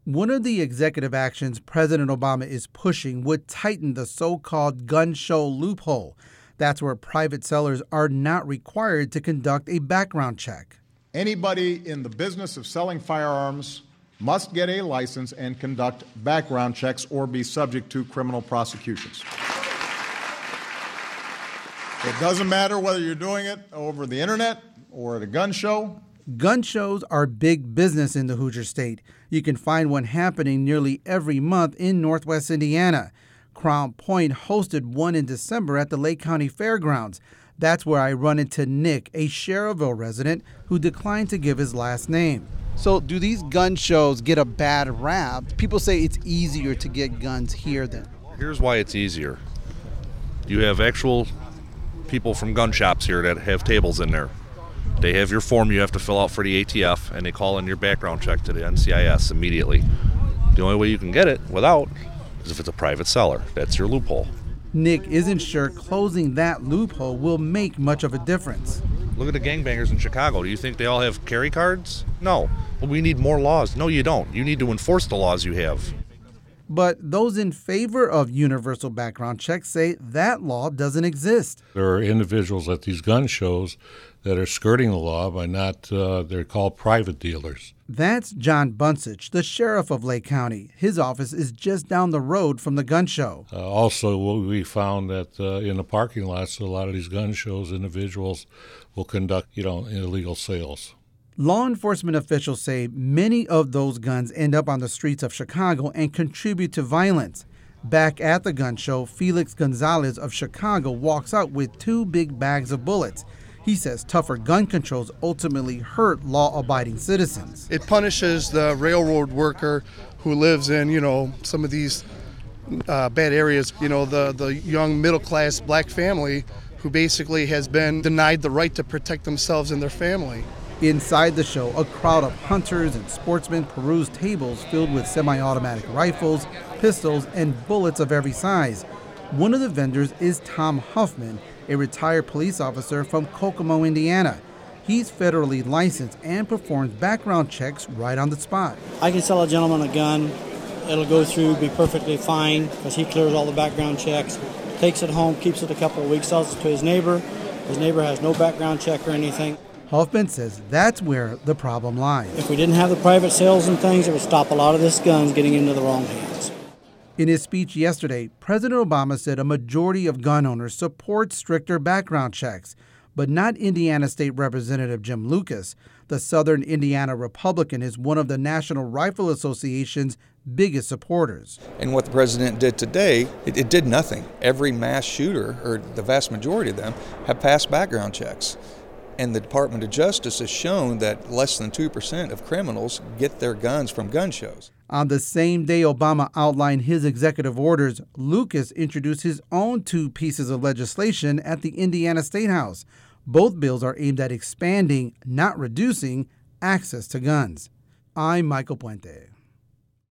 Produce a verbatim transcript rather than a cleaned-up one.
One of the executive actions President Obama is pushing would tighten the so-called gun show loophole. That's where private sellers are not required to conduct a background check. Anybody in the business of selling firearms must get a license and conduct background checks or be subject to criminal prosecutions. It doesn't matter whether you're doing it over the internet or at a gun show. Gun shows are big business in the Hoosier State. You can find one happening nearly every month in Northwest Indiana. Crown Point hosted one in December at the Lake County Fairgrounds. That's where I run into Nick, a Schererville resident who declined to give his last name. So do these gun shows get a bad rap? People say it's easier to get guns here than. Here's why it's easier. You have actual people from gun shops here that have tables in there. They have your form you have to fill out for the A T F, and they call in your background check to the N C I S immediately. The only way you can get it without is if it's a private seller. That's your loophole. Nick isn't sure closing that loophole will make much of a difference. Look at the gangbangers in Chicago. Do you think they all have carry cards? No. Well, we need more laws. No, you don't. You need to enforce the laws you have. But those in favor of universal background checks say that law doesn't exist. There are individuals at these gun shows that are skirting the law by not, uh, they're called private dealers. That's John Bunsich, the sheriff of Lake County. His office is just down the road from the gun show. Uh, also, we found that uh, in the parking lots, a lot of these gun shows, individuals will conduct, you know, illegal sales. Law enforcement officials say many of those guns end up on the streets of Chicago and contribute to violence. Back at the gun show, Felix Gonzalez of Chicago walks out with two big bags of bullets. He says tougher gun controls ultimately hurt law-abiding citizens. It punishes the railroad worker who lives in, you know, some of these uh, bad areas. You know, the, the young middle-class black family who basically has been denied the right to protect themselves and their family. Inside the show, a crowd of hunters and sportsmen peruse tables filled with semi-automatic rifles, pistols, and bullets of every size. One of the vendors is Tom Huffman, a retired police officer from Kokomo, Indiana. He's federally licensed and performs background checks right on the spot. I can sell a gentleman a gun. It'll go through, be perfectly fine, because he clears all the background checks, takes it home, keeps it a couple of weeks, sells it to his neighbor. His neighbor has no background check or anything. Huffman says that's where the problem lies. If we didn't have the private sales and things, it would stop a lot of this guns getting into the wrong hands. In his speech yesterday, President Obama said a majority of gun owners support stricter background checks, but not Indiana State Representative Jim Lucas. The Southern Indiana Republican is one of the National Rifle Association's biggest supporters. And what the president did today, it, it did nothing. Every mass shooter, or the vast majority of them, have passed background checks. And the Department of Justice has shown that less than two percent of criminals get their guns from gun shows. On the same day Obama outlined his executive orders, Lucas introduced his own two pieces of legislation at the Indiana State House. Both bills are aimed at expanding, not reducing, access to guns. I'm Michael Puente.